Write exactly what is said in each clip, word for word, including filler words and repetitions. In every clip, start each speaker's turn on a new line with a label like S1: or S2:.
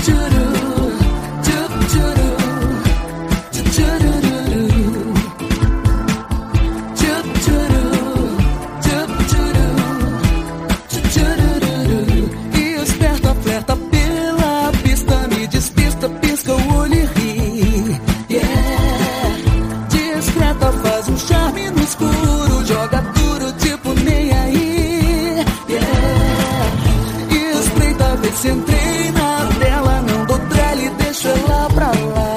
S1: Faz um charme no escuro, joga duro, tipo nem aí. Yeah. Espreita, vê se entrei na tela, não dou trela e deixa ela pra lá.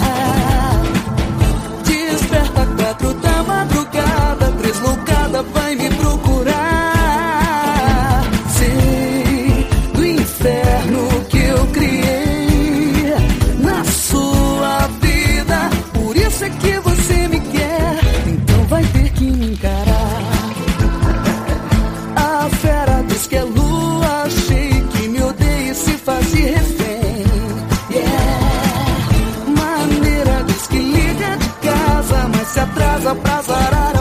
S1: Desperta quatro da madrugada, três loucada vai me procurar. Sei do inferno que eu criei na sua vida, por isso é que você me quer. Vai ter que me encarar. A fera diz que é lua cheia, que me odeia e se faz de refém. Yeah. Maneira diz que liga de casa, mas se atrasa pra zarar.